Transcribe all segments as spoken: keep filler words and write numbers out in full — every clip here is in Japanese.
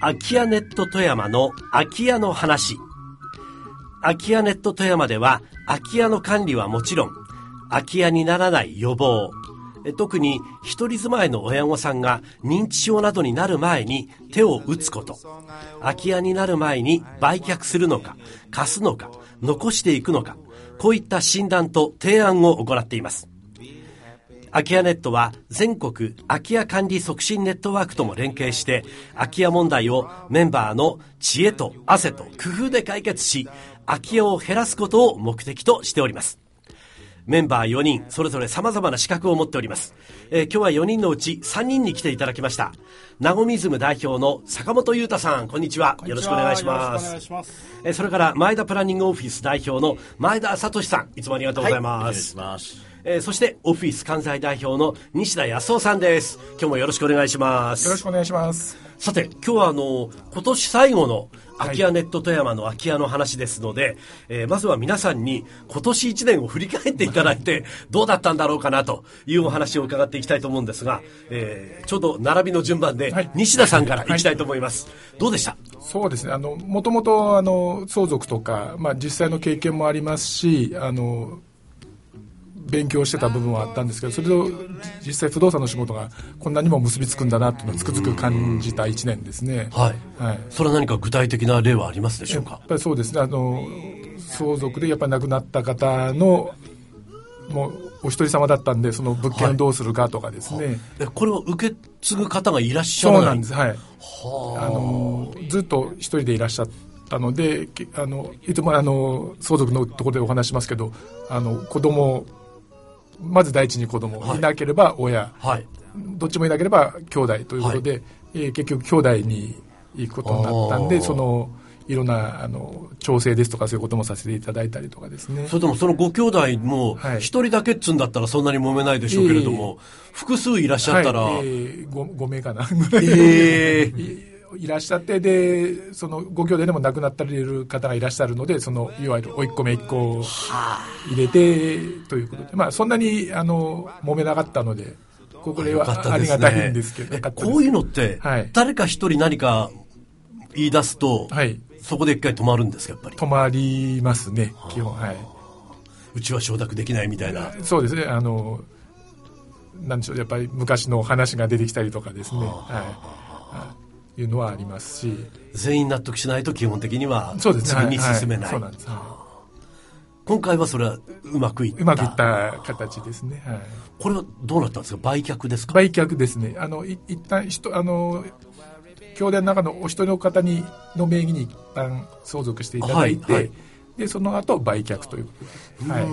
空き家ネット富山の空き家の話。空き家ネット富山では空き家の管理はもちろん、空き家にならない予防、特に一人住まいの親御さんが認知症などになる前に手を打つこと、空き家になる前に売却するのか貸すのか残していくのか、こういった診断と提案を行っています。空き家ネットは全国空き家管理促進ネットワークとも連携して、空き家問題をメンバーの知恵と汗と工夫で解決し、空き家を減らすことを目的としております。メンバーよにんそれぞれ様々な資格を持っております。えー、今日はよにんのうちさんにんに来ていただきました。ナゴミズム代表の坂本裕太さん、こんにちは。よろしくお願いします。えー、それから前田プランニングオフィス代表の前田聡さん、いつもありがとうございます。はい、えー、そしてオフィス関西代表の西田康夫さんです。今日もよろしくお願いします。 よろしくお願いします。 さて、今日はあの今年最後の空き家ネット富山の空き家の話ですので、えー、まずは皆さんに今年いちねんを振り返っていただいてどうだったんだろうかなというお話を伺っていきたいと思うんですが、えー、ちょうど並びの順番で西田さんからいきたいと思います。はいはい、どうでした？ そうですね、あのもともとあの相続とか、まあ、実際の経験もありますし、あの勉強してた部分はあったんですけど、それと実際不動産の仕事がこんなにも結びつくんだなというのをつくづく感じたいちねんですね。 はい、はい、それは何か具体的な例はありますでしょうか？ やっぱりそうですね、あの相続でやっぱり亡くなった方のもうお一人様だったんで、その物件をどうするかとかですね、 はい、これを受け継ぐ方がいらっしゃらない？ そうなんです、はい、はあのずっと一人でいらっしゃったので、あのいつもあの相続のところでお話しますけど、あの子供まず第一に子供、はい、いなければ親、はい、どっちもいなければ兄弟ということで、はい、えー、結局兄弟に行くことになったんで、そのいろんなあの調整ですとかそういうこともさせていただいたりとかですね。 それともそのご兄弟も一人だけっつんだったらそんなに揉めないでしょうけれども、えー、複数いらっしゃったら、はい、えー、ご, ご名かなぐらい、 えーいらっしゃって、でそのご兄弟でも亡くなっている方がいらっしゃるので、そのいわゆる甥っ子姪っ子を入れてということで、まあ、そんなにあの揉めなかったので、これはありがたいんですけど、 ね、こういうのって、はい、誰か一人何か言い出すと、はい、そこで一回止まるんですか？やっぱり止まりますね、基本。はい、 うちは承諾できないみたいな。 そうですね、あのなんでしょう、やっぱり昔の話が出てきたりとかですね、はい、いうのはありますし、 全員納得しないと基本的にはそうですね、 次に進めない。 はいはい、そうなんです、はい、 今回はそれはうまくいったうまくいった形ですね。はい、 これはどうなったんですか？売却ですか？ 売却ですね。あのい一旦人あの兄弟の中のお一人の方にの名義に一旦相続していただいて、はいはい、でその後売却ということで、はい、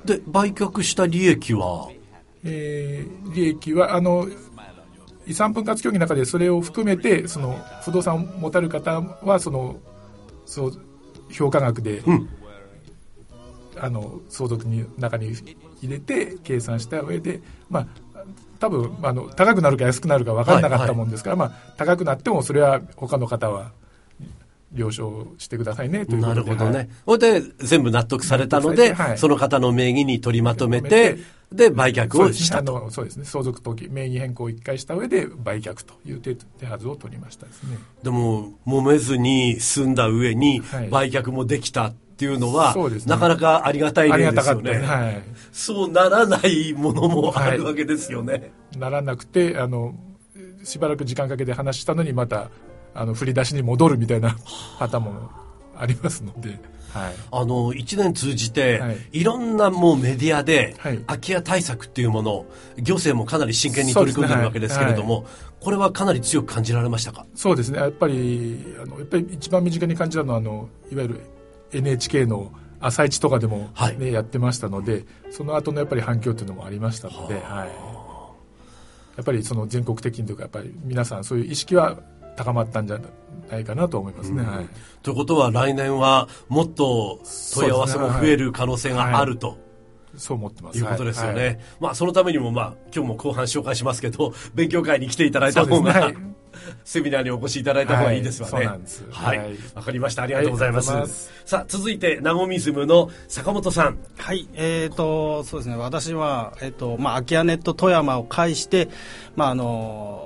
で売却した利益は、 えー、利益はあの遺産分割協議の中でそれを含めて、その不動産を持たれる方はそのそう評価額で、うん、あの相続の中に入れて計算した上で、まあ多分あの高くなるか安くなるか分からなかったもんですから、はいはい、まあ、高くなってもそれは他の方は了承してくださいねということで。 なるほどね。それで全部納得されたので、はい、その方の名義に取りまとめて、で売却をしたと。 そうですね、あのそうですね、相続登記名義変更を一回した上で売却という手手はずを取りましたですね。 でも揉めずに済んだ上に売却もできたっていうのは、はい、ね、なかなかありがたい例ですよね。はい、そうならないものもあるわけですよね。はい、 ならなくて、あのしばらく時間かけて話したのにまたあの振り出しに戻るみたいなパターンもありますので、はい、 あのいちねん通じて、はい、いろんなもうメディアで、はい、空き家対策っていうものを行政もかなり真剣に取り組んでるわけですけれども、ね、はい、これはかなり強く感じられましたか？ そうですね、やっぱりあのやっぱり一番身近に感じたのはあのいわゆる エヌエイチケー の朝市とかでも、ね、はい、やってましたので、その後のやっぱり反響というのもありましたので、はい、やっぱりその全国的にというか、やっぱり皆さんそういう意識は高まったんじゃないかなと思いますね。うん、はい、 ということは来年はもっと問い合わせも増える可能性があると、 そう思ってます。 いうことですよね。はいはい、まあ、そのためにも、まあ、今日も後半紹介しますけど、勉強会に来ていただいた方が、ね、はい、セミナーにお越しいただいた方がいいですわね。はい、そうなんです。はい。わ、はい、かりました。ありがとうございます。はい、ますさあ、続いて、ナゴミズムの坂本さん。 はい。えーと、そうですね。私は、えーと、まあ、空き家ネット富山を介して、まあ、あの、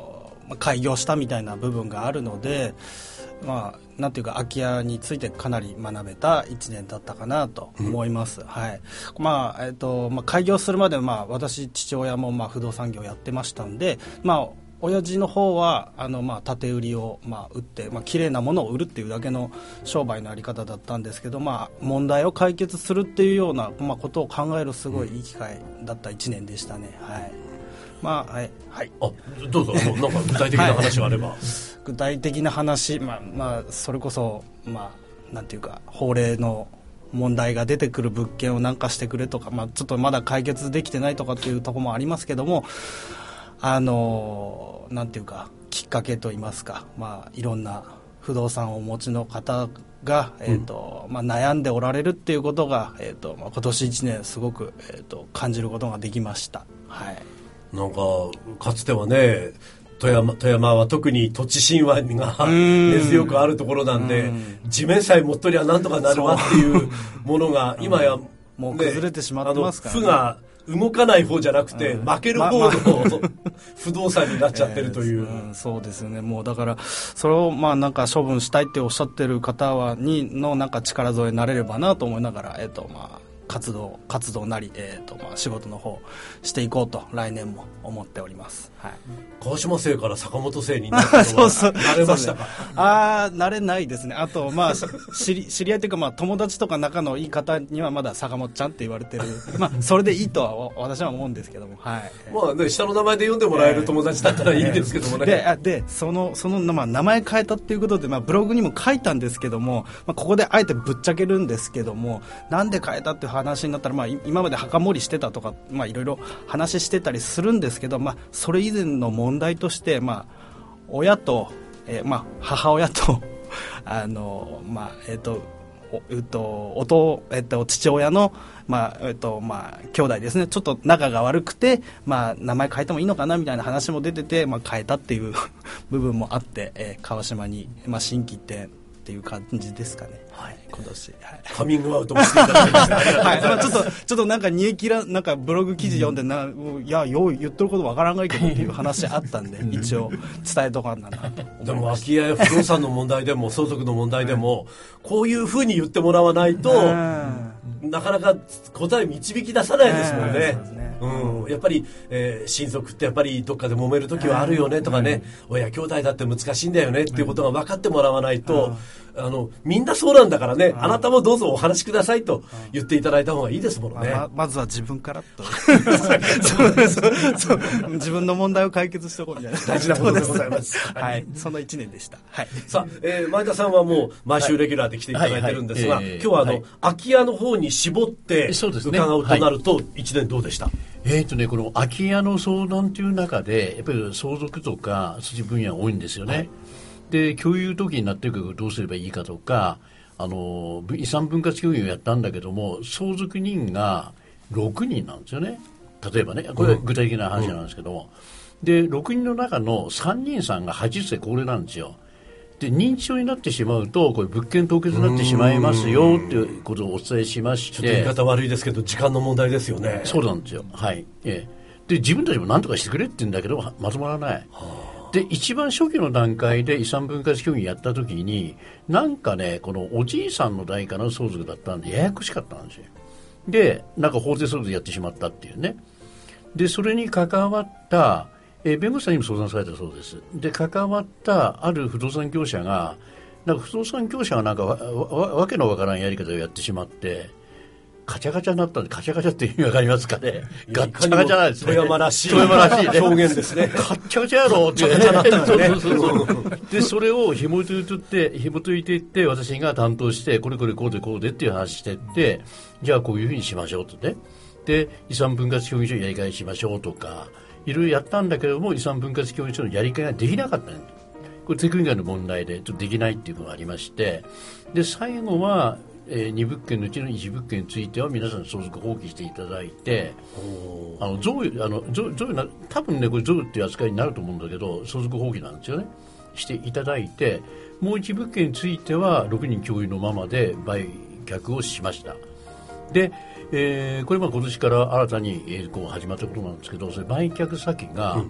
開業したみたいな部分があるので、まあ、なんていうか空き家についてかなり学べたいちねんだったかなと思います、うん、はいまあえーとまあ、開業するまで、まあ、私父親もまあ不動産業やってましたんで、まあ、親父の方はあのまあ建て売りをまあ売って、まあ綺麗なものを売るっていうだけの商売のあり方だったんですけど、まあ、問題を解決するっていうような、まあ、ことを考えるすごいいい機会だったいちねんでしたね、はいまあはいはい、 あどうぞなんか具体的な話があれば、はい、 具体的な話、まあまあ、それこそ、まあ、なんていうか法令の問題が出てくる物件を何かしてくれとか、まあ、ちょっとまだ解決できてないとかっていうところもありますけども、あのなんていうかきっかけといいますか、まあ、いろんな不動産をお持ちの方が、えーとまあ、悩んでおられるっていうことが、えーとまあ、今年いちねんすごく、えーと感じることができました、はいなんかかつてはね富山、富山は特に土地神話が根強くあるところなんで、地面さえ持っとりゃなんとかなるわっていうものが今や、ね、 もう崩れてしまってますから、ね、 負が動かない方じゃなくて、うん、負ける方の、まま、不動産になっちゃってるという、えーうん、そうですね。もうだからそれをまあなんか処分したいっておっしゃってる方はにのなんか力添えになれればなと思いながら、えっとまあ活動活動なり、えーとまあ、仕事の方していこうと来年も思っております、はい、 川島生から坂本生になったのは慣れましたか？ ああ慣れないですね。あとまあ知り、知り合いというか、まあ、友達とか仲のいい方にはまだ坂本ちゃんって言われてるまあそれでいいとは私は思うんですけども、はい、 まあね、下の名前で呼んでもらえる友達だったらいいんですけどもね、 えー、で, でその, その、まあ、名前変えたっていうことで、まあ、ブログにも書いたんですけども、まあ、ここであえてぶっちゃけるんですけども、なんで変えたっていう話になったら、まあ、今まで墓守りしてたとか、まあ、いろいろ話してたりするんですけど、まあ、それ以前の問題として、まあ、親と、えーまあ、母親とあの、まあえーとおえっと、弟、えっと、父親の、まあえっとまあ、兄弟ですね、ちょっと仲が悪くて、まあ、名前変えてもいいのかなみたいな話も出てて、まあ、変えたっていう部分もあって、えー、川島に、まあ、心機一転っていう感じですかね、はい、今年、はい、 カミングアウトもしていただきましたはい、まあ、ちょっとちょっとなんか煮え切らなんかブログ記事読んでな、うん、いやよう言ってることわからないけどっていう話あったんで一応伝えとかんだなと思いました。 でも空き家や不動産の問題でも相続の問題でも、こういうふうに言ってもらわないと、なかなか答え導き出さないですもんね。うん、やっぱり、えー、親族ってやっぱりどっかで揉める時はあるよねとかね、親兄弟だって難しいんだよねっていうことが分かってもらわないと、あのみんなそうなんだからね、あなたもどうぞお話しくださいと言っていただいた方がいいですもんね。 ま, まずは自分からとそうそうそう自分の問題を解決しておこうみたいな大事なことでございます、 はい、そのいちねんでした、はい、 さあ、えー、前田さんはもう毎週レギュラーで来ていただいてるんですが、今日はあの、はい、空き家の方に絞って伺うとなるといちねんどうでした？ えーとね、この空き家の相談という中でやっぱり相続とかそっち分野が多いんですよね、はい、で共有時になっていくけどどうすればいいかとか、あの遺産分割協議をやったんだけども相続人がろくにんなんですよね。例えばね、これは具体的な話なんですけども、うん、でろくにんの中のさんにんさんがはちじゅっさい高齢なんですよ。で認知症になってしまうとこれ物件凍結になってしまいますよということをお伝えしまして、 ちょっと言い方悪いですけど時間の問題ですよね。 そうなんですよ、はい、ええ、で自分たちも何とかしてくれって言うんだけどまとまらない。で一番初期の段階で遺産分割協議やった時になんかねこのおじいさんの代からの相続だったんでややこしかったんですよ。でなんか法定相続やってしまったっていうね。でそれに関わったえー、弁護士さんにも相談されたそうです。で関わったある不動産業者がなんか不動産業者がなんか わ, わ, わけのわからんやり方をやってしまってカチャカチャになったんで、カチャカチャって意味わかりますかね。ガッチャガチャなんですね。 富山らしい富山らしい、ね、 表現ですね。 カッチャカチャやろって、ね、 カチャカチャなったんですね。 そうそうそうでそれを紐解いていって紐解いていって私が担当してこれこれこうでこうでっていう話していってじゃあこういうふうにしましょうとね。で遺産分割協議書やり替えしましょうとかいろいろやったんだけども遺産分割協議書のやり替えができなかったんです。これテクニカルの問題でちょっとできないっていうのがありましてで最後は、えー、に物件のうちのいち物件については皆さん相続放棄していただいてあの贈与あの贈与な多分ねこれ贈与っていう扱いになると思うんだけど相続放棄なんですよねしていただいてもういち物件についてはろくにん共有のままで売却をしました。でえー、これは今年から新たに、えー、こう始まったことなんですけどそれ売却先が、うん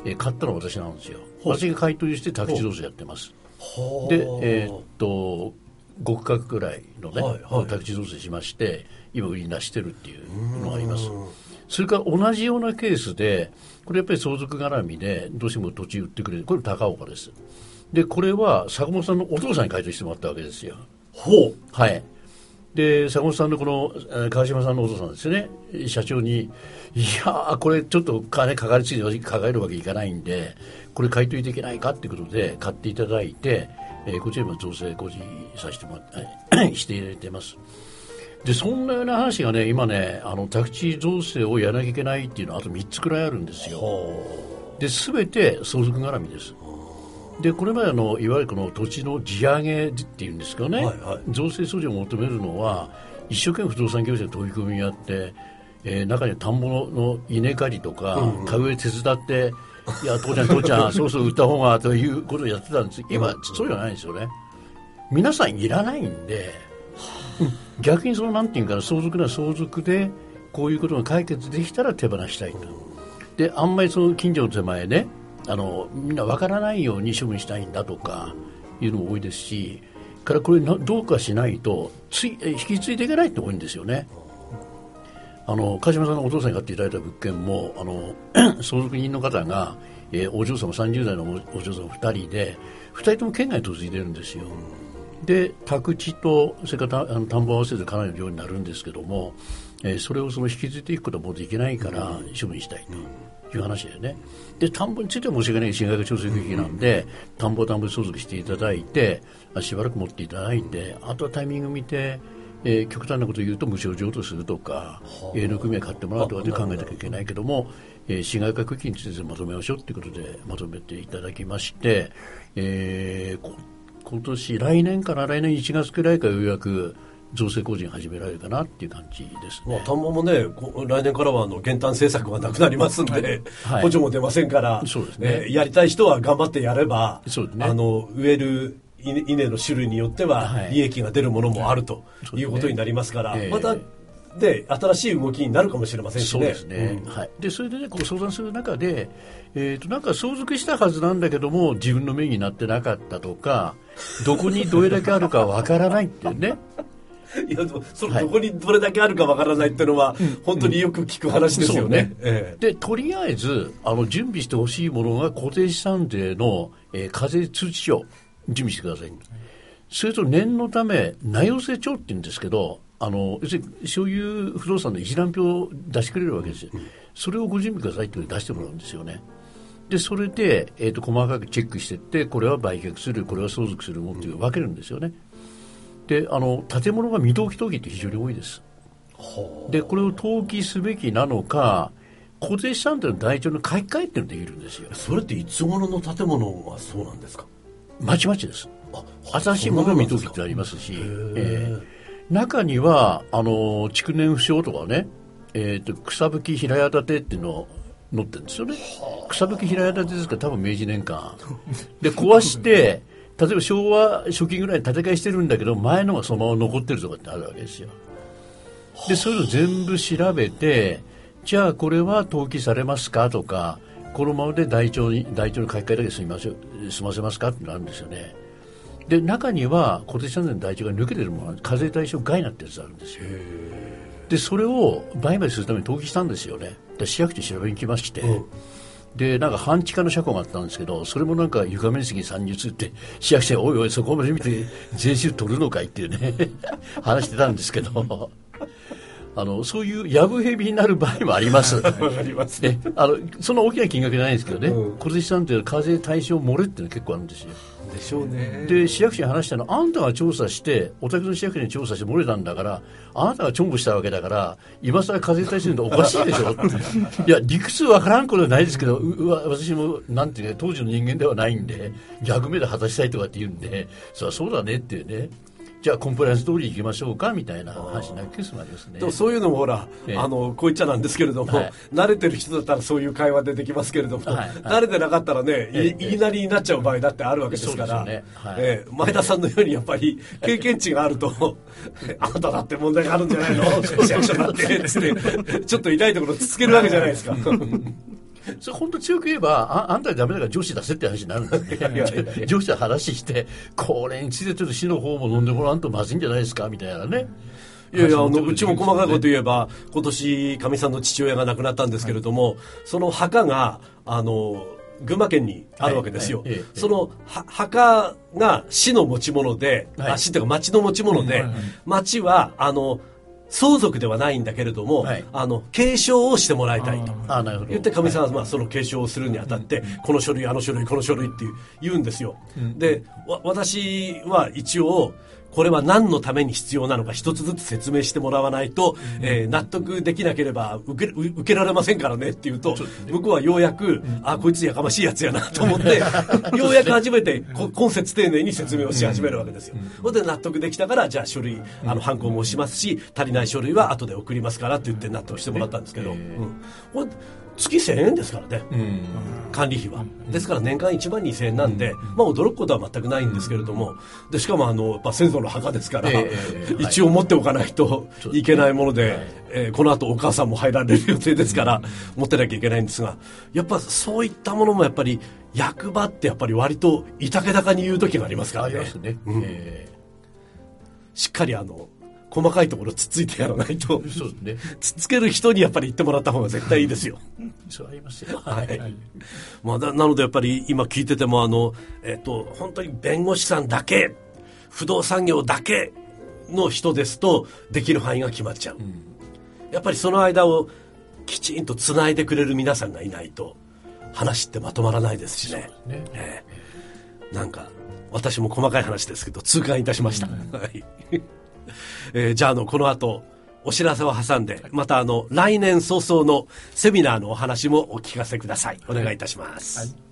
えー、買ったのは私なんですよ。私が買い取りして宅地造成やってます。で、えー、っとご区画ぐらいのね、はいはい、宅地造成しまして今売りに出してるっていうのがあります。それから同じようなケースでこれやっぱり相続絡みでどうしても土地売ってくれる、これ高岡です。でこれは坂本さんのお父さんに買い取りしてもらったわけですよ。 ほう、 はい。で坂本さんのこの川島さんのお父さんですね、社長にいやーこれちょっと金かかりついて抱えるわけいかないんでこれ買い取りできないかっていうことで買っていただいて、えー、こちら今造成工事させてもらってしていただいてます。でそんなような話がね今ねあの宅地造成をやらなきゃいけないっていうのはあとみっつくらいあるんですよ。で全て相続絡みです。でこれまでのいわゆるこの土地の地上げっていうんですけどね、はいはい、造成措置を求めるのは一生懸命不動産業者で取り組みやって、えー、中には田んぼの稲刈りとか、うんうん、田植え手伝っていや父ちゃん父ちゃんそうそう売った方がということをやってたんです。今そうじゃないんですよね。皆さんいらないんで、逆にそのなんていうかな相続な相続でこういうことが解決できたら手放したいと。であんまりその近所の手前ねあのみんな分からないように処分したいんだとかいうのも多いですし、からこれどうかしないとつい引き継いでいけないって多いんですよね。あの川島さんのお父さんに買っていただいた物件もあの相続人の方が、えー、お嬢様さんじゅう代のお嬢様ふたりでふたりとも県外に嫁いでるんですよ。で宅地とそれからたあの田んぼを合わせてかなりの量になるんですけども、えー、それをその引き継いでいくことはもうできないから処分したいという話でね。で田んぼについては申し訳ない侵害が調整区域なんで、うん、田んぼ田んぼ相続していただいてしばらく持っていただいてあとはタイミング見て、えー、極端なことを言うと無償譲渡するとか営農組合買ってもらうとかで考えなきゃいけないけども、えー、侵害区域についてまとめましょうということでまとめていただきまして、えー、今年来年から来年いちがつくらいからようやく造成工事に始められるかなっていう感じですね。 まあ、田んぼもね来年からはあの減反政策がなくなりますんで、はい、補助も出ませんから、そうですね、えー、やりたい人は頑張ってやれば、そうですね、あの植える稲の種類によっては利益が出るものもあるということになりますから、はい、またで新しい動きになるかもしれませんしね。 そうですね、うん、はい、でそれで、ね、こう相談する中で、えー、となんか相続したはずなんだけども自分の目になってなかったとかどこにどれだけあるかわからないっていうねいやそのどこにどれだけあるかわからないっていうのは、はい、本当によく聞く話ですよね。うんうんええ、 でとりあえずあの準備してほしいものが固定資産税の、えー、課税通知書準備してください。それと念のため名寄せ帳って言うんですけどあの要するにそういう不動産の一覧表を出してくれるわけですよ。それをご準備くださいって出してもらうんですよね。でそれで、えー、と細かくチェックしていってこれは売却するこれは相続するものという分けるんですよね。であの建物が未登記登記って非常に多いです。でこれを登記すべきなのか固定資産税の台帳の書き換えっていうのができるんですよ。 それっていつ頃の建物はそうなんですか。 まちまちです。新しいものが未登記ってありますし、えー、中にはあの築年不詳とかね、えー、と草吹き平屋建てっていうのを載ってるんですよね。草吹き平屋建てですから多分明治年間で壊して例えば昭和初期ぐらいに建て替えしてるんだけど前のがそのまま残ってるとかってあるわけですよ。でそういうの全部調べてじゃあこれは登記されますかとかこのままで台帳に台帳の書き換えだけ済ませ済ませますかってのがあるんですよね。で中には固定資産税の台帳が抜けてるものが課税対象外になってるやつあるんですよ。でそれを売買するために登記したんですよね。で市役所に調べに来まして、うん、でなんか半地下の車庫があったんですけどそれもなんか床面積さんじゅうつって市役所においおいそこまで見て税収取るのかいっていうね話してたんですけどあのそういうやぶへびになる場合もありますありますね。 あのそんな大きな金額じゃないんですけどね、うん、固定資産税課税対象漏れっていうのは結構あるんですよ。 でしょうね。 で市役所に話したのあんたが調査してお宅の市役所に調査して漏れたんだからあなたがチョンボしたわけだから今更課税対象っておかしいでしょいや理屈わからんことはないですけどうわ私もなんていう、ね、当時の人間ではないんで逆目で果たしたいとかって言うんでそりゃそうだねっていうねじゃあコンプライアンス通り行きましょうかみたいな話になるケースもありますね。 でもそういうのもほら、ええ、あのこう言っちゃなんですけれども、はい、慣れてる人だったらそういう会話でできますけれども、はいはい、慣れてなかったらね、ええ、言いなりになっちゃう場合だってあるわけですから、ねはいええ、前田さんのようにやっぱり経験値があるとあなただって問題があるんじゃないの市役所だってですねちょっと痛いところつつけるわけじゃないですかそれ本当強く言えば、あ、あんたダメだから上司出せって話になるんだね。上司は話して、これについてちょっと市の方も飲んでもらわんとまずいんじゃないですかみたいなね。 いやいや、あの、うちも細かいこと言えば、今年、かみさんの父親が亡くなったんですけれども、はい、その墓が、あの、群馬県にあるわけですよ。はいはい、そのは墓が市の持ち物で、はい、あ市というか町の持ち物で、はいはい、町は、あの、相続ではないんだけれども、はい、あの継承をしてもらいたいと言ってかみさんは、まあ、その継承をするにあたって、はい、この書類あの書類この書類って言うんですよ、うん、でわ私は一応これは何のために必要なのか一つずつ説明してもらわないと、うんえー、納得できなければ受け、受けられませんからねって言うと、ね、向こうはようやく、うん、あこいつやかましいやつやなと思ってようやく初めて今節丁寧に説明をし始めるわけですよ。それで納得できたからじゃあ書類あのハンコもしますし足りない書類は後で送りますからって言って納得してもらったんですけど、うん、これ月せんえんですからね、うん、管理費はですから年間いちまんにせんえんなんで、うんまあ、驚くことは全くないんですけれども、でしかもあのやっぱ先祖の墓ですから、えー、一応持っておかないといけないもので、はいえー、この後お母さんも入られる予定ですから、うん、持ってなきゃいけないんですが、やっぱそういったものもやっぱり役場ってやっぱり割といたけだかに言う時がありますからね。ありますね、うんえー、しっかりあの細かいところつっついてやらないと、そうですね、つっつける人にやっぱり言ってもらった方が絶対いいですよ。 そうありますよ。 はい。まあ、なのでやっぱり今聞いててもあの、えっと、本当に弁護士さんだけ、不動産業だけの人ですとできる範囲が決まっちゃう。うん、やっぱりその間をきちんとつないでくれる皆さんがいないと話ってまとまらないですしね。そうですね。えー、なんか私も細かい話ですけど痛感いたしました。うん、はい。えー、じゃあ、あの、この後、お知らせを挟んで、またあの、来年早々のセミナーのお話もお聞かせください。お願いいたします。はい。